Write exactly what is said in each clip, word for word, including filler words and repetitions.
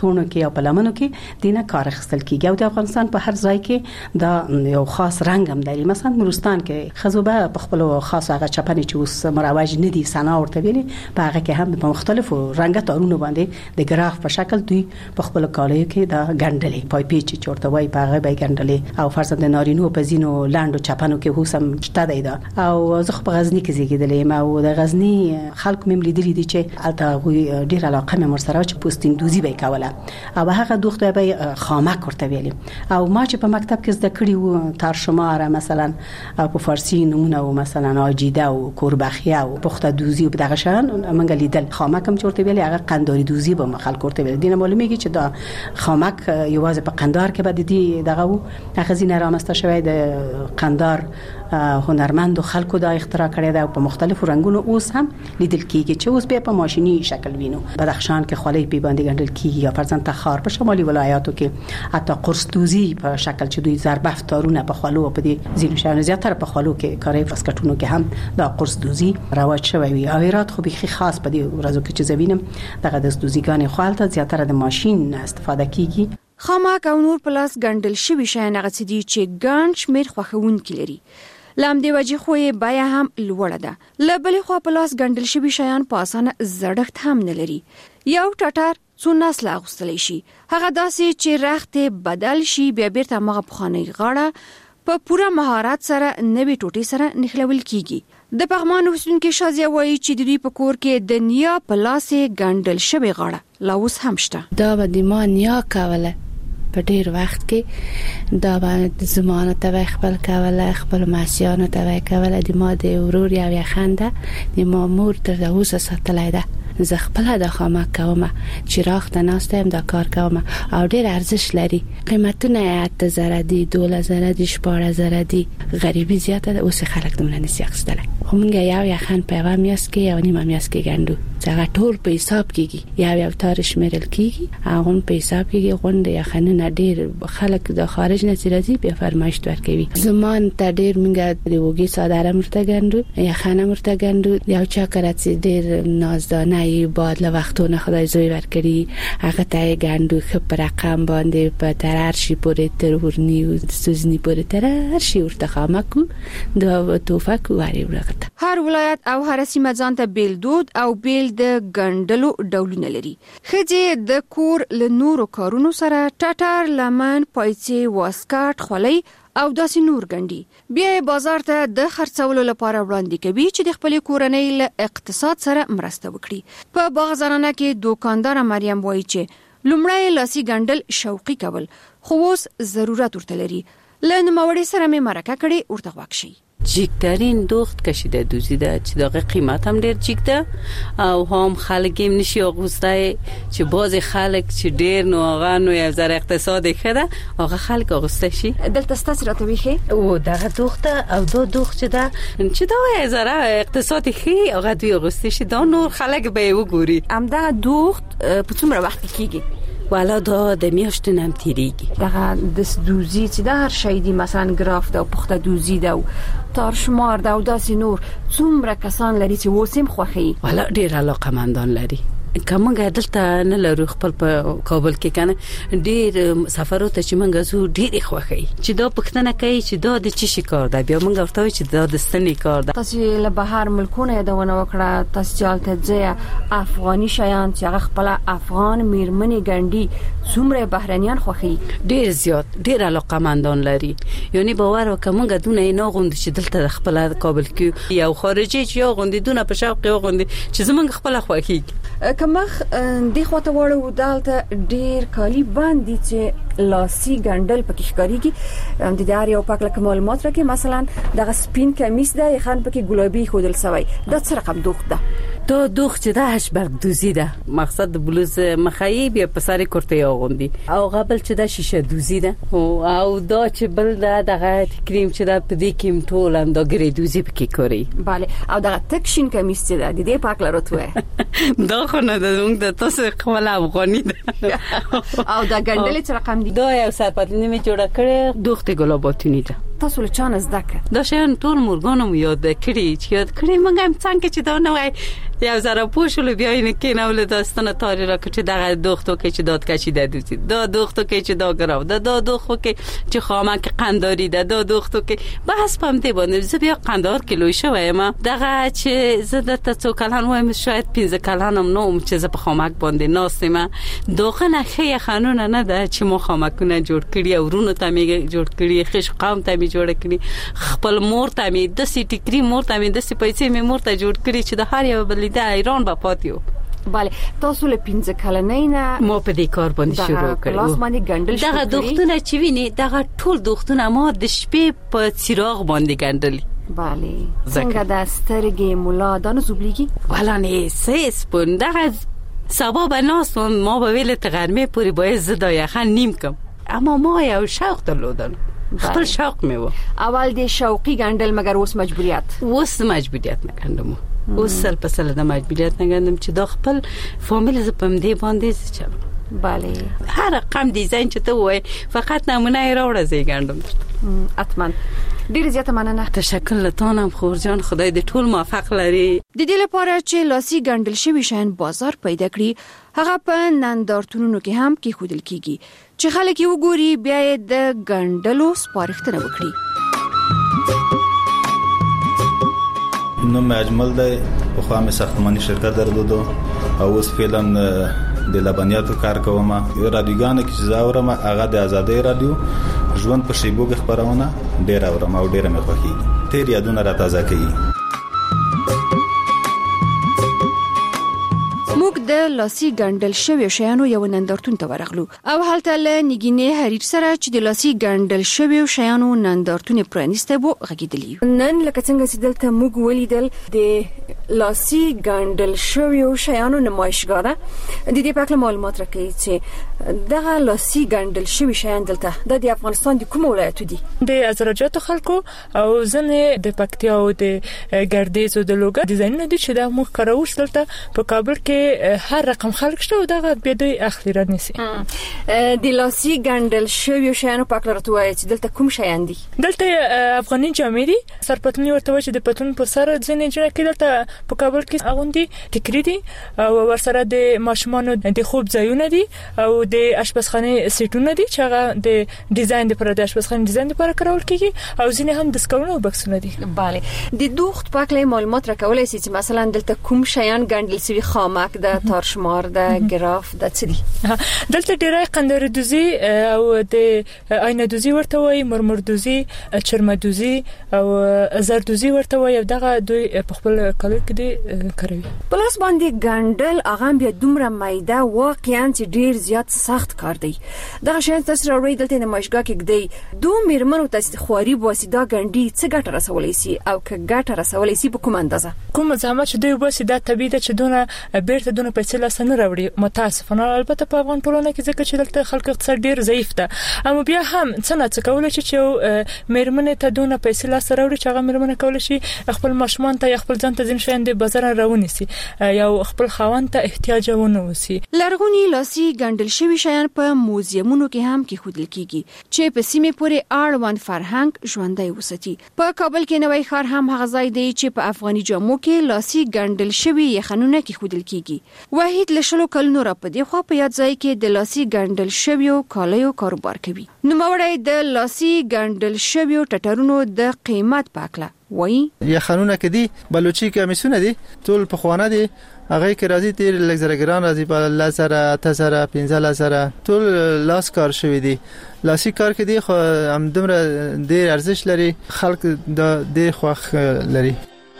پونو کې او پلمنو کې دینه کار اخیستل کیږي. او د افغانستان په هر ځای کې دا یو خاص رنگ هم لري. مثلا نورستان کې خزوبه په خپل خاص هغه چپنې چې اوس مروج نه دي سنا ورته ویلي په هغه کې هم په مختلفو رنګه تارونو باندې د ګراف په شکل دوی په خپل کالیو کې دا ګنډلې پای پیچ چورته وای په هغه به ګنډلې او فرض د نارینو په زینو لاندو چپنو کې هوسم شته دی دا. او زه په غزنی کې زیږیدلې ما او د غزنی خلک مم لیدلې دي چې البته ډیر علاقه مې مرسره چې پوستین دوزی به کوله او هغه دوخته به خامک ورته ویلي. او ما چې په مکتب کې زده کړی و تر شماره مثلا په فارسی نمونه او مثلا اجیده او کوربخیه او پخته دوزی په دغه شان منګ لیدل خامک هم چورته ویلي هغه قنداری دوزی به خلک ورته ویل. دینه معلومیږي چې دا خامک یوازې په قندار کې به دي دغه هغه زینه رامسته شوی د قندار هنرمند او خلکو دا اختراع کړی دا په مختلفو رنگونو اوس هم لیدل کیږي چې اوس به په ماشيني شکل وینو. بدخشان کې خولۍ په باندې ګنډل کیږي یا فرضاً تخار په شمالي ولایاتو کې حتی قرص دوزی په شکل چې دوی ضربف تارونه په خولو په دې زینو شان زیاتره په خولو کې کاري فسکټونو کې هم دا قرص دوزی رواج شوی وي. او ایرات خو به خاص په دې ورځو کې چې زوینم دغه د دوزیګان خپلته زیاتره د ماشين استفاده کیږي. خامک او نور پلاس ګنډل شوی شین هغه څه دي چې ګڼ شمیر خوښون کړي. لام دی وجه خوې بیا هم لوړه ده. لبلې خو پلاس ګنډل شوی شیان په اسانه زړښت هم نه لري. یو ټټر څو نسل اغوستلی شي هغه داسې چې رخت بدل شي بیا بیرته مغه بخانه غاړه په پوره مهارت سره نوې ټوټې سره نخلول کیږي. د پغمان اوسونکو شازیا وایي چې د دوی په کور کې د نیا پلاسې ګنډل شوی غاړه لا اوس هم شته. دا به د ما نیا کوله په ډیر وخت کې دا باندې زمانه ته خپل کوله خپل ماسیانو ته کوله د ما د ورور یا یخنده د ما مور تر اوسه ساتلای ده. زه خپل د خامک کوم چې راخته ناستم دا کار کوم او ډیر ارزش لري. قیمتونه اته زره دي دوله زره دي شپاره زره دي غریبي زیاته اوس خلک دمن نسی اخستل. خو مونږ یو یخن په و میاس کې یو نیمه میاس کې ګندو څنګه ټول په حساب کېږي یو یو تاریخ مېرل کېږي هغه په حساب کېږي غونډه یخنونه ډیر خلک د خارج نه راځي په فرمایش ورکوي. زمان ته ډیر مونږ د وګي صادره مرته ګندو یخنه مرته ګندو یو چا کړه چې ډیر نازدانه بعد له وختونه خدای زوی ورکړي هغه ته ګندو خپ رقم باندې په ترر شي پورې تر ورنی او سوزنی پورې ترر شي ورته خامکو د توفک واري ورغته. هر ولایت او هر سیمه ځان ته بیل دود او بیل د ګندلو ډولونه لري. خځې د کور له نورو کارونو سره ټټر لمن پایڅې واسکټ خولۍ او داسې نور ګنډي. بیا بازار ته د خرڅولو لپاره وړاندې کوي چې د خپل کورنۍ له اقتصاد سره مرسته وکړي. په باغزرانه کې دوکاندار مریم وایي چې لومړی لاسي ګنډل شوقي کول خو اوس ضرورت ورته لري. له نوموړي سره مې مرکه کړې ورته غوښشي. جیکترین دوخت کشیده دوزیده چې دغه قیمت هم ډیر جیکته او هم خلک هم نشي اغوستای چې باز خلک چې ډیر نو هغه نو یو ذره اقتصادي خره هغه خلک اغوسته شي. دلته ستاسو راته ویخي او دغه دوخته او دو دوخت چې دا چې دا یو ذره اقتصادي خي هغه دوی اغوسته شي دا نور خلک به وګوري. ام دا دوخت په څومره وخت کېږي؟ والا دا د میاشتې نم تیریږي. دغه د دوزی چې د هر شی دی مثلا ګراف دا پخته دوزی دا تار شمار دا او داسې نور څومره کسان لري چې وسیم خوخي؟ والا ډیر علاقه مندان لري. کومه دلته نه لرو خپل په کابل کې کنه ډیر سفرو ته چې منګه زو ډیر خوخي چې دا پښتنه کوي چې دا د چی شي کار دی بیا منګه ورته چې دا د ستنې کار دی. تاسو له بهر ملکونه یادونه وکړه تاسو چالت ځای افغاني شیان چې هغه خپل افغان میرمنې ګنډي څومره بهرنیان خوخي؟ ډیر زیات ډیر علاقه مندان لري. یعنی باور وکړه منګه دونه نه غوند چې دلته خپل کابل کې یو خارجي چې یو غوندي دونه په شوق یو غوندي چې زمونږ خپل خوخي کمخ دی خواته وړو دالته ډیر کالی باندې چې لاسي ګنډل پکې ښکاریږي. د دې یو پاک لکه معلومات راکې مثلا دغه سپین کمیس ده خان پکې ګلابي خودل سوی دا څه رقم دوخت ده؟ دا دوخت چې ده هشبرګ دوزی ده مقصد د بلوز مخایب یا په سر کورته غوندي او قبل چې ده شیشه دوزی ده او دا چې بل ده دغه کریم چې ده په دې کې ټول هم دا ګری دوزی پکې کوي. bale او دغه تک شین کمیس چې ده د دې پاک لروتوه دا خو نه ده موږ د تاسو خپل افغاني ده او دا ګنډلې څه رقم دي؟ دا یو سرپټنی می جوړه کړې دوخت ګلاباتونی ده تاسو له چانه زده کړ؟ دا شیان ټول مورګانو یاد کړی چې یاد کړی موږ هم څنګه چې دا نه وای یو زره پوښول بیا یې کې نه ول داستانه تاریخ را کړی دغه دوختو کې چې داد کشی ده دوزی دا دوختو کې چې دا ګراو دا دا دوختو کې چې خامک قنداری ده دا دوختو کې بس پم دی باندې زه بیا قندار کیلو شوم دغه چې زه د تاسو کلان وایم شاید پنځه کلانم نو چې زه په خامک باندې ناستم دوغه نه خې قانون نه ده چې مو خامکونه جوړ کړی او ورونو ته می جوړ کړی خش قوم ته می جوړ کړی خپل مور ته می د سیټی کری مور ته می د سې پیسې می مور ته جوړ کړی چې د هر یو بل د ایران په پاتیو. بله تاسو له پنځه کلنۍ نه ما په دې کار باندې شروع کړو. لاس باندې ګندل شو. دغه دوختونه چې ویني دغه ټول دوختونه ما د شپې په څراغ باندې ګندل. بله څنګه د سترګې مولا دانو زوبلیږي ولا نه سیس پون دغه سبا بناس ما به ویل تغرمه پوری باید زدا یخن نیم کم اما ما یو شوق درلودن خپل شوق می و اول د شوقي ګندل مگر اوس مجبوریت اوس مجبوریت نه کندم اوس سل په سل د مجبوریت نه کندم چې د خپل فامیل ز پم دی باندې چل. بله هر رقم دیزاین چې ته وای فقط نمونه راوړه زی ګندم اتمن ډیر زیاته مننه. تشکر لتانم خورجان خدای دې ټول موفق لري. د دې لپاره چې لاسي ګندل شوی شین بازار پیدا کړي هغه په نندارتونونو کې هم کې خودل کیږي چې خلک یې وګوري بیا د ګندلو سپارښتنه وکړي. نو مجمل ده په خوا مې ساختماني شرکت درلودو او اوس فعلا د لبنیاتو کار کوم. رادیوګان کې چې زاورم هغه د آزادۍ رادیو ژوند په شیبو کې خبرونه ډیر اورم او ډیر مې خوښي تیر یادونه را تازه کوي. موږ د لاسي ګندل شوی شیانو یو نندارتون ته ورغلو او هلته له نګینې حریر سره چې د لاسي ګندل شوی شیانو نندارتون پرانیسته وو غږیدلی. نن لکه څنګه چې دلته موږ ولیدل د لاسي ګندل شوی شیانو نمایشګاه ده. د دې په اړه معلومات راکړئ چې دغه لاسي ګندل شوی شیان دلته د افغانستان د کوم ولایت دي؟ د ازرجاتو خلکو او ځنه د پکتیا او د ګردیز او د لوګر ډیزاینونه دي چې د موږ کاروش دلته په کابل کې هر رقم خلک شته او دغه به دوی اخلي رانیسي. د لاسي ګندل شوی شیانو په اړه راته چې دلته کوم شیان دي؟ دلته افغاني جامې دي سرپتلونی ورته چې د پتلون پر سر ځنه جوړ کړي دلته په کابل کې اغوندي ټیکری دي او ورسره د ماشومانو د خوب ځایونه دي او د اشپزخانه سیټونه دي چې هغه د ډیزاین لپاره د اشپزخانه ډیزاین لپاره کارول کیږي او ځینې هم د سکرونو بکسونه دي. bale د دوخت په اړه معلومات راکولای شي چې مثلا دلته کوم شیان ګندل شوی خامک د تارشمار د ګراف د څه دي؟ دلته ډیره قندر دوزی او د آینه دوزی ورته وای مرمر دوزی چرم دوزی او زر دوزی ورته وای دغه دوی په خپل کالو کې دي کوي. پلاس باندې ګندل هغه بیا دومره مایده واقعا چې ډیر زیات سخت کار دی. دغه شی تاسو راوړی دلته نمایشګاه کې دی دوه میرمنو تاسو خواري بواسطه ګندي څه ګټه رسولای شي او که ګټه رسولای شي په کوم اندازه؟ کوم زحمت چې دوی بواسطه طبيعي ده چې دونه بیرته دونه پیسې لاسنه راوړي متاسفانه البته په افغان ټولنه کې ځکه چې دلته خلک اقتصاد ډیر ضعیف ده اما بیا هم څه نه څه کولای شي چې میرمنې ته دونه پیسې لاسه راوړي چې هغه میرمنې کولای شي خپل ماشومان ته خپل ځان ته ځین شین د بازار راونیسي یا خپل خاوند ته احتیاج ونه وسی. لرغونی لاسي ګندل شوی شیان په موزیمونو کې هم کې خودل کیږي چې په سیمه پورې اړوند فرهنګ ژوندۍ وساتي. په کابل کې نوې ښار هم هغه ځای دی چې په افغاني جامو کې لاسي ګندل شوی یخنونه کې خودل کیږي. واحد لشلو کلونو را په دی خو په یاد ځای کې د لاسي ګندل شوی کالیو کاروبار کوي. نو مورای د لاسي ګندل شوی ټټرونو د قیمت پاکله وای یخنونه کې دي بلوچي کمیسونه دي ټول په خوانه دي هغه کې راځي تیر لګزرګران راځي په لاسره تاسره پنځه لاسره ټول لاس کار شوی دي لاسي کار کې دي خو هم دمر ډیر ارزښت لري خلک د ډیر خوښ لري.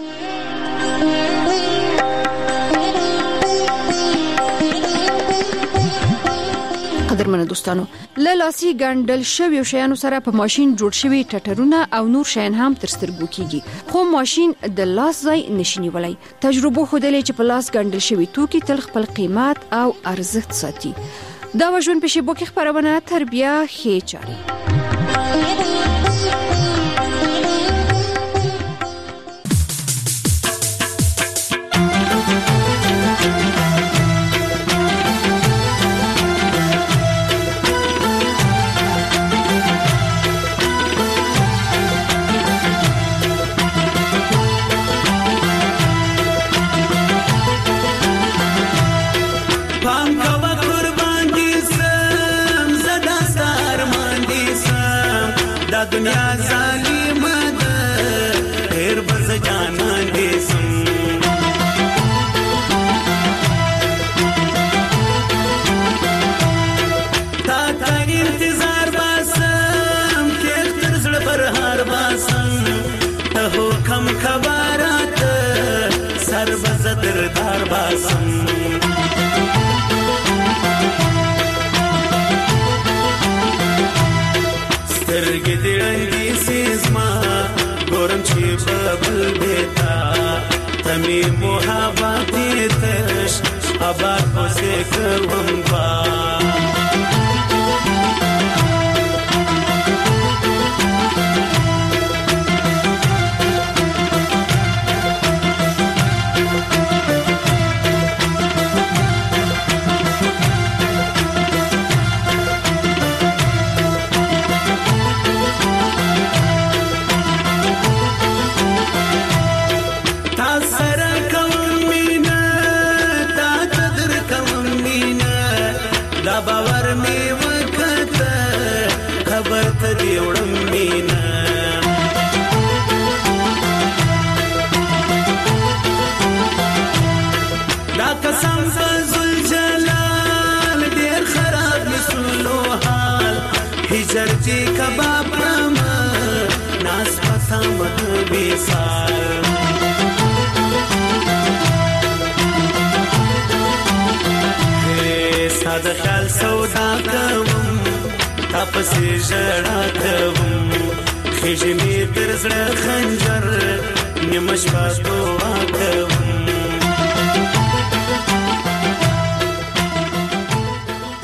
قدرمن دوستانو له لاسي ګندل شوی شیانو سره په ماشين جوړ شوی ټټرونه او نور شیان هم تر سترګو کیږي خو ماشين د لاس ځای نشي ولای. تجربه خودلې چې په لاس ګندل شوی توکي تل خپل قیمت او ارزښت ساتي. دا وژن په شیبو کې خبرونه تربیه خې چاري. دنیا ظالمه ده ډېر بز جانان دې سم تا تا انتظار باسم کې تر زړه پر هار باسم ته حکم خبرات سر بز دردار باسم سترګې دې رنګې سیزما ګورم چې ببل بیتا تمې محبت تش آباد پسې کوم با باور می وکړه خبر ته دی وړم مینا دا قسم فزل جلال ډیر خراب مسلو حال هجر چې کباب پرما ناس پتا مت بیسال د خیال سودا کوم تاسو ژړا کوم خېژمې تر زړه خنجر نیمه شپه دعا کوم